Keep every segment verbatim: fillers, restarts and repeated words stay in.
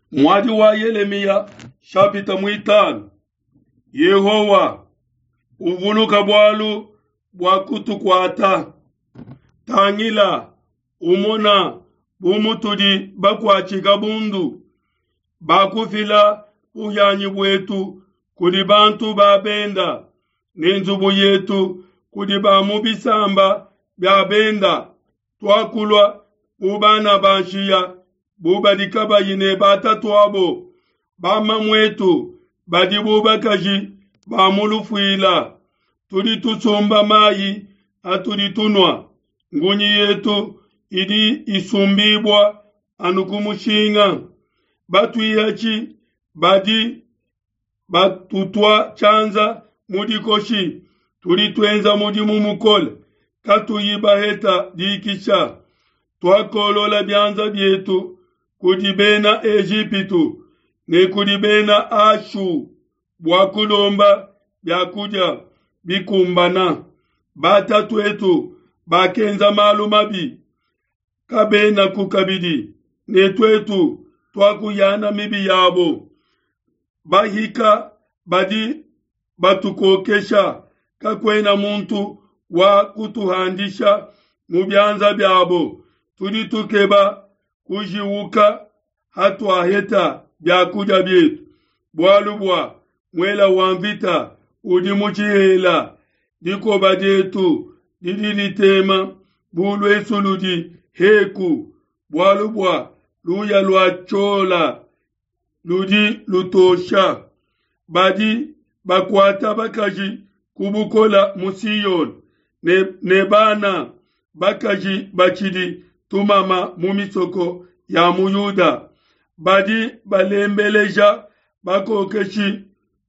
Mwadi wa Yeremia chapita mwitano. Yehowa uvuluka bwalu bwa kutukwata. Tangila umona bumutudi bakwachika bundu. Bakufila uyanyi bwetu kudi bantu babenda. Nenzubu yetu kudi bamubisamba byabenda. Twakulwa ubana banshiya bubadika bayine batatu abo. Bama mwetu badi bubakaji bamulufuila. Tuli tusumba mayi atuli tunwa. Ngunyi yetu idi isumbibwa anukumushinga. Batu yachi badi batutwa chanza mudikoshi. Tuli tuenza mudi mumukole. Katu yibaheta dikisha. Twakolola byanza byetu kudibena Ejipitu ne kudibena Ashu bwakulomba byakuja bikumbana. Batatu etu bakenza malumabi kabena kukabidi netwetu twakuyana mibi yabo. Bahika badi batukokesha kakwena muntu wa kutuhandisha mubyanza byabo. Tuli tukeba kujiwuka hatwaheta byakuja byetu. Bwalubwa mwela wamvita udi muchihela diko badetu didilitema bulwe suludi heku. Bwalubwa luya lwachola ludi lutosha. Badi bakwata bakaji kubukola musiyon ne, nebana bakaji bachidi tumama mumisoko ya muyuda. Badi balembeleja bakokeshi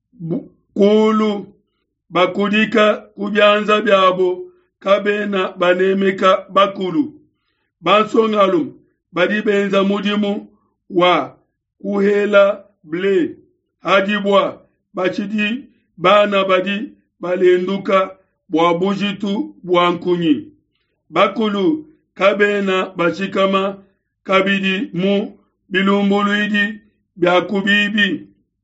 kulu bakudika kubyanza byabo kabena banemeka bakulu. Bansongalum badi benza mudimu wa kuhela ble. Hadibwa bachidi bana badi balenduka bwa bujitu bwa nkunyi. Bakulu kabena bachikama kabidi mu bilumbuluidi byakubibi.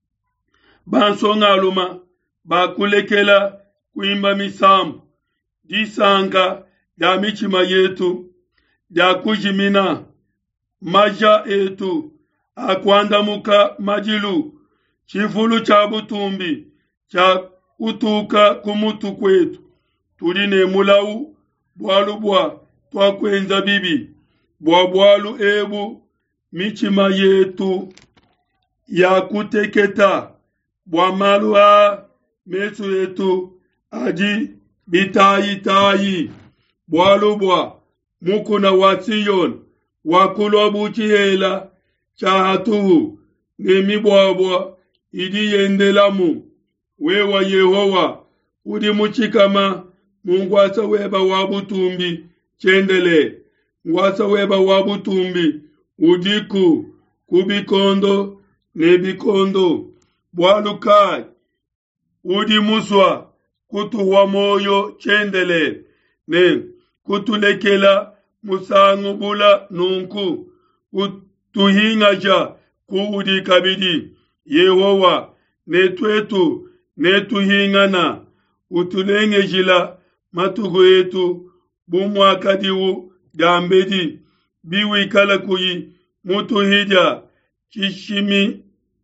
Bansongaluma bakulekela kuimba misamu. Disanga ya michima yetu ya kujimina maja etu akwanda muka majilu. Chifulu cha butumbi cha utuka kumutu kwetu. Tuline mulau bwalubwa twakwenza bibi. Bwabwalu ebu michima yetu ya kuteketa. Bwamaluha mesu yetu aji bitayi tayi. Bwalubwa mukuna wasiyon wakulwa buchihela chahatuhu nemi bwabwa idi yendelamu. Wewa Yehowa udi muchikama mungwasa weba wabutumbi chendele. Ngwasa weba wabutumbi udiku kubikondo nebikondo. Bwalukai udi muswa kutuwa moyo chendele ne kutulekela musangu bula nunku kutuhingaja kuudi kabidi. Yehowa netwetu netuhingana utulengejila matugo yetu bumwakadiwu gambedi biwi kala kuyi mutu hija chishimi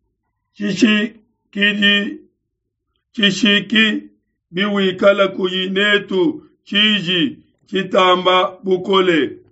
chishikidi chishiki biwi kala kuyi netu chiji chitamba bukole.